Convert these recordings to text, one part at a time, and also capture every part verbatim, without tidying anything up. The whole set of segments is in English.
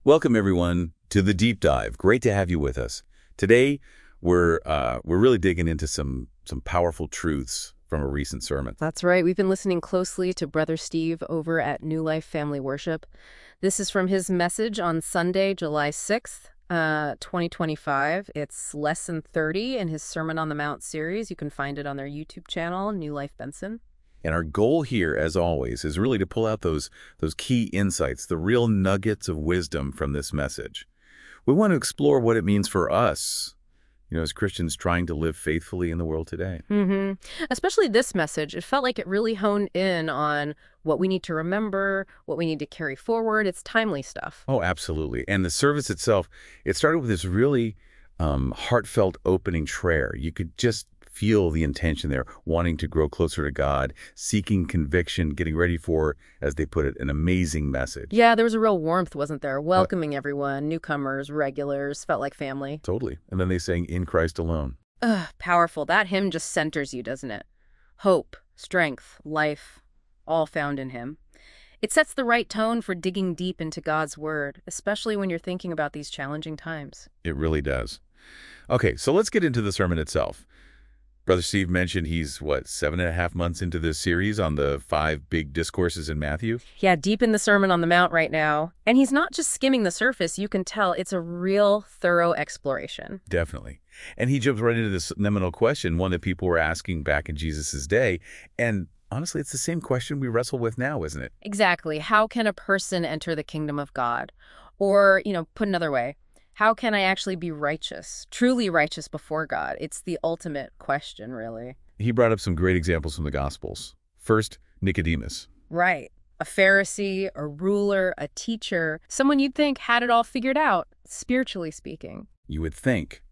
Welcome, everyone, to the Deep Dive. Great to have you with us. Today, we're uh, we're really digging into some some powerful truths from a recent sermon. That's right. We've been listening closely to Brother Steve over at New Life Family Worship. This is from his message on Sunday, July sixth, uh, twenty twenty-five. It's Lesson thirty in his Sermon on the Mount series. You can find it on their YouTube channel, New Life Benson. And our goal here, as always, is really to pull out those those key insights, the real nuggets of wisdom from this message. We want to explore what it means for us, you know, as Christians trying to live faithfully in the world today. Mm-hmm. Especially this message. It felt like it really honed in on what we need to remember, what we need to carry forward. It's timely stuff. Oh, absolutely. And the service itself, it started with this really um, heartfelt opening prayer. You could just feel the intention there, wanting to grow closer to God, seeking conviction, getting ready for, as they put it, an amazing message. Yeah, there was a real warmth, wasn't there? Welcoming uh, everyone, newcomers, regulars, felt like family. Totally. And then they sang, "In Christ Alone." Ugh, powerful. That hymn just centers you, doesn't it? Hope, strength, life, all found in him. It sets the right tone for digging deep into God's word, especially when you're thinking about these challenging times. It really does. Okay, so let's get into the sermon itself. Brother Steve mentioned he's, what, seven and a half months into this series on the five big discourses in Matthew? Yeah, deep in the Sermon on the Mount right now. And he's not just skimming the surface. You can tell it's a real thorough exploration. Definitely. And he jumps right into this seminal question, one that people were asking back in Jesus' day. And honestly, it's the same question we wrestle with now, isn't it? Exactly. How can a person enter the kingdom of God? Or, you know, put another way, how can I actually be righteous, truly righteous before God? It's the ultimate question, really. He brought up some great examples from the Gospels. First, Nicodemus. Right. A Pharisee, a ruler, a teacher, someone you'd think had it all figured out, spiritually speaking. You would think.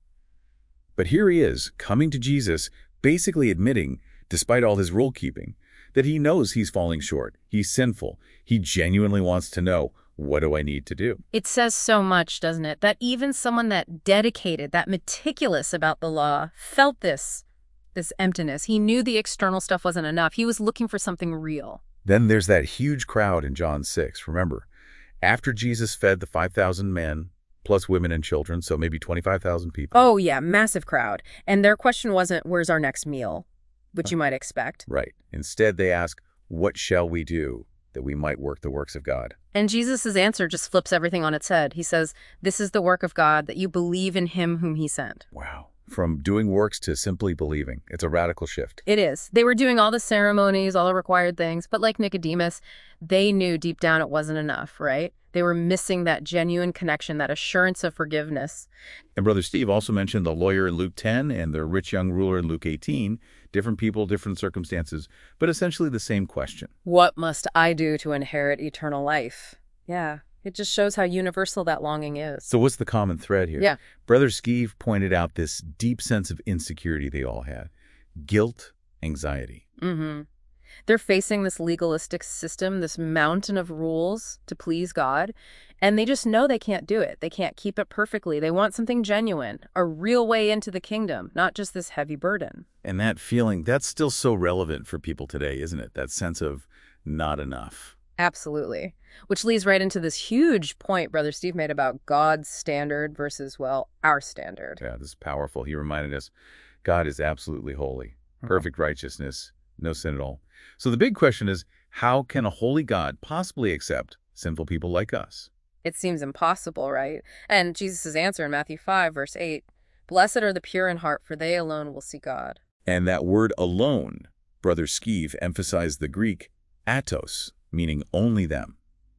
But here he is, coming to Jesus, basically admitting, despite all his rule-keeping, that he knows he's falling short. He's sinful. He genuinely wants to know, what do I need to do? It says so much, doesn't it? That even someone that dedicated, that meticulous about the law, felt this, this emptiness. He knew the external stuff wasn't enough. He was looking for something real. Then there's that huge crowd in John six. Remember, after Jesus fed the five thousand men, plus women and children, so maybe twenty-five thousand people. Oh, yeah, massive crowd. And their question wasn't, where's our next meal? Which you might expect. Right. Instead, they ask, what shall we do that we might work the works of God? And Jesus' answer just flips everything on its head. He says, this is the work of God, that you believe in him whom he sent. Wow. From doing works to simply believing. It's a radical shift. It is. They were doing all the ceremonies, all the required things, but like Nicodemus, they knew deep down it wasn't enough, right? They were missing that genuine connection, that assurance of forgiveness. And Brother Steve also mentioned the lawyer in Luke ten and the rich young ruler in Luke eighteen. Different people, different circumstances, but essentially the same question. What must I do to inherit eternal life? Yeah, it just shows how universal that longing is. So what's the common thread here? Yeah. Brother Steve pointed out this deep sense of insecurity they all had. Guilt, anxiety. Mm-hmm. They're facing this legalistic system, this mountain of rules to please God, and they just know they can't do it. They can't keep it perfectly. They want something genuine, a real way into the kingdom, not just this heavy burden. And that feeling, that's still so relevant for people today, isn't it? That sense of not enough. Absolutely. Which leads right into this huge point Brother Steve made about God's standard versus, well, our standard. Yeah, this is powerful. He reminded us God is absolutely holy, perfect righteousness, no sin at all. So the big question is, how can a holy God possibly accept sinful people like us? It seems impossible, right? And Jesus' answer in Matthew five, verse eight, blessed are the pure in heart, for they alone will see God. And that word alone, Brother Steve emphasized the Greek atos, meaning only them,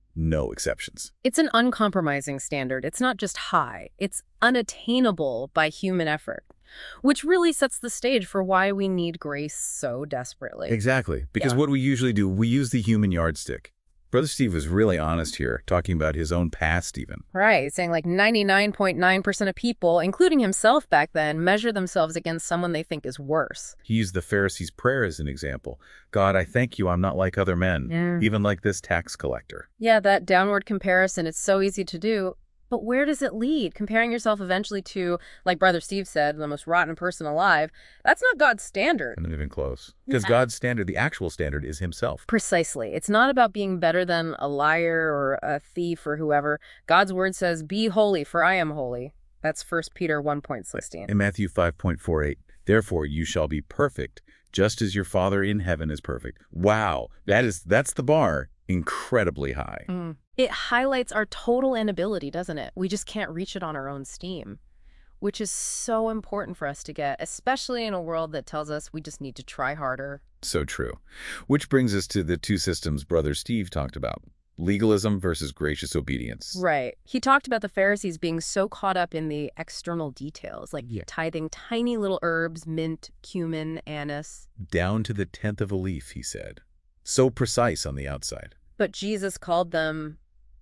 no exceptions. It's an uncompromising standard. It's not just high. It's unattainable by human effort, which really sets the stage for why we need grace so desperately. Exactly. Because Yeah. what we usually do, we use the human yardstick. Brother Steve was really honest here, talking about his own past even. Right, saying like ninety-nine point nine percent of people, including himself back then, measure themselves against someone they think is worse. He used the Pharisees' prayer as an example. God, I thank you I'm not like other men, Yeah. even like this tax collector. Yeah, that downward comparison, it's so easy to do. But where does it lead? Comparing yourself eventually to, like Brother Steve said, the most rotten person alive, that's not God's standard. Not even close. Because Yeah. God's standard, the actual standard, is himself. Precisely. It's not about being better than a liar or a thief or whoever. God's word says, be holy, for I am holy. That's First Peter one point one six. In Matthew five point four eight, therefore you shall be perfect, just as your Father in heaven is perfect. Wow, that is that's the bar. Incredibly high. Mm. It highlights our total inability, doesn't it? We just can't reach it on our own steam, which is so important for us to get, especially in a world that tells us we just need to try harder. So true. Which brings us to the two systems Brother Steve talked about. Legalism versus gracious obedience. Right. He talked about the Pharisees being so caught up in the external details, like Yeah. tithing tiny little herbs, mint, cumin, anise. Down to the tenth of a leaf, he said. So precise on the outside. But Jesus called them,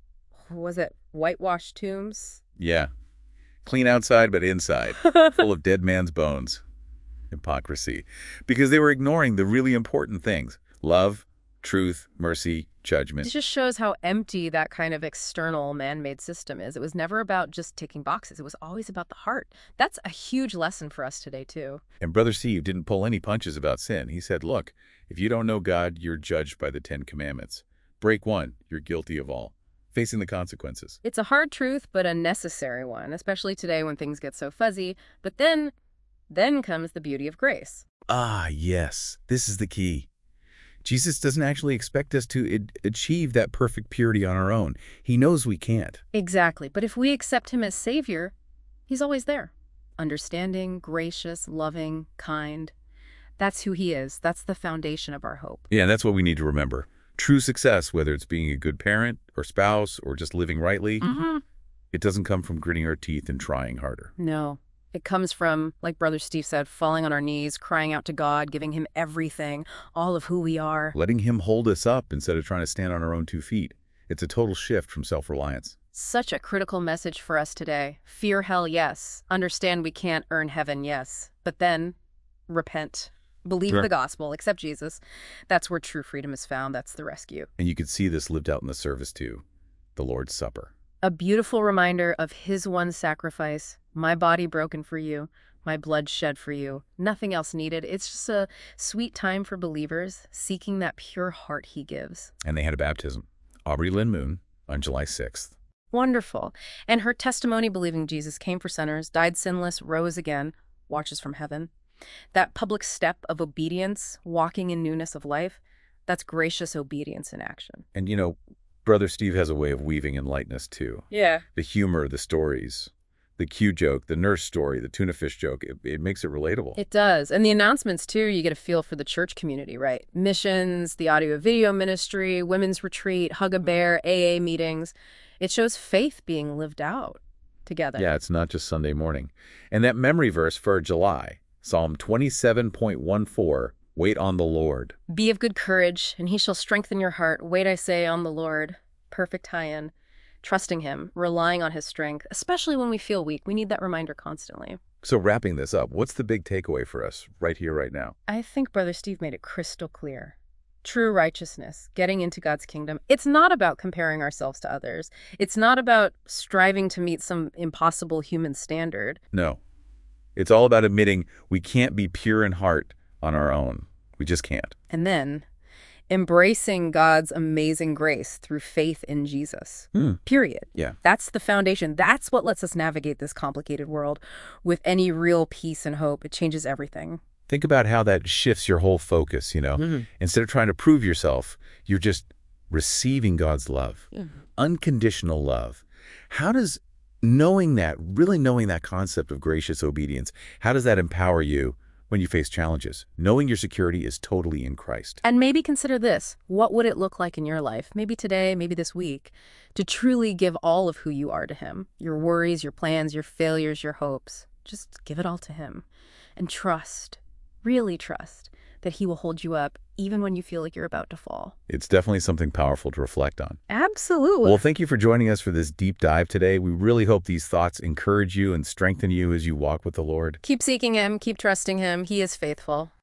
was it whitewashed tombs? Yeah. Clean outside, but inside. Full of dead man's bones. Hypocrisy. Because they were ignoring the really important things. Love, truth, mercy, judgment. It just shows how empty that kind of external man-made system is. It was never about just ticking boxes. It was always about the heart. That's a huge lesson for us today, too. And Brother Steve didn't pull any punches about sin. He said, look, if you don't know God, you're judged by the Ten Commandments. Break one, you're guilty of all. Facing the consequences. It's a hard truth, but a necessary one, especially today when things get so fuzzy. But then, then comes the beauty of grace. Ah, yes. This is the key. Jesus doesn't actually expect us to achieve that perfect purity on our own. He knows we can't. Exactly. But if we accept him as Savior, he's always there. Understanding, gracious, loving, kind. That's who he is. That's the foundation of our hope. Yeah, that's what we need to remember. True success, whether it's being a good parent or spouse or just living rightly, Mm-hmm. it doesn't come from gritting our teeth and trying harder. No. It comes from, like Brother Steve said, falling on our knees, crying out to God, giving him everything, all of who we are. Letting him hold us up instead of trying to stand on our own two feet. It's a total shift from self-reliance. Such a critical message for us today. Fear hell, yes. Understand we can't earn heaven, yes. But then, repent. Believe Sure. the gospel, accept Jesus. That's where true freedom is found. That's the rescue. And you could see this lived out in the service too, the Lord's Supper. A beautiful reminder of his one sacrifice, my body broken for you, my blood shed for you, nothing else needed. It's just a sweet time for believers seeking that pure heart he gives. And they had a baptism. Aubrey Lynn Moon on July sixth. Wonderful. And her testimony believing Jesus came for sinners, died sinless, rose again, watches from heaven. That public step of obedience, walking in newness of life, that's gracious obedience in action. And you know, Brother Steve has a way of weaving in lightness too. Yeah. The humor, the stories, the Q joke, the nurse story, the tuna fish joke, it, it makes it relatable. It does. And the announcements, too, you get a feel for the church community, right? Missions, the audio-video ministry, women's retreat, Hug-a-Bear, A A meetings. It shows faith being lived out together. Yeah, it's not just Sunday morning. And that memory verse for July, Psalm twenty-seven point one four, wait on the Lord. Be of good courage, and he shall strengthen your heart. Wait, I say, on the Lord. Perfect tie-in. Trusting him, relying on his strength, especially when we feel weak. We need that reminder constantly. So wrapping this up, what's the big takeaway for us right here, right now? I think Brother Steve made it crystal clear. True righteousness, getting into God's kingdom, it's not about comparing ourselves to others. It's not about striving to meet some impossible human standard. No. It's all about admitting we can't be pure in heart on our own. We just can't. And then embracing God's amazing grace through faith in Jesus. Hmm. Period. Yeah. That's the foundation. That's what lets us navigate this complicated world with any real peace and hope. It changes everything. Think about how that shifts your whole focus, you know? Mm-hmm. Instead of trying to prove yourself, you're just receiving God's love. Mm-hmm. Unconditional love. How does knowing that, really knowing that concept of gracious obedience, how does that empower you when you face challenges? Knowing your security is totally in Christ. And maybe consider this. What would it look like in your life, maybe today, maybe this week, to truly give all of who you are to him? Your worries, your plans, your failures, your hopes. Just give it all to him. And trust, really trust, that he will hold you up even when you feel like you're about to fall. It's definitely something powerful to reflect on. Absolutely. Well, thank you for joining us for this deep dive today. We really hope these thoughts encourage you and strengthen you as you walk with the Lord. Keep seeking him, keep trusting him. He is faithful.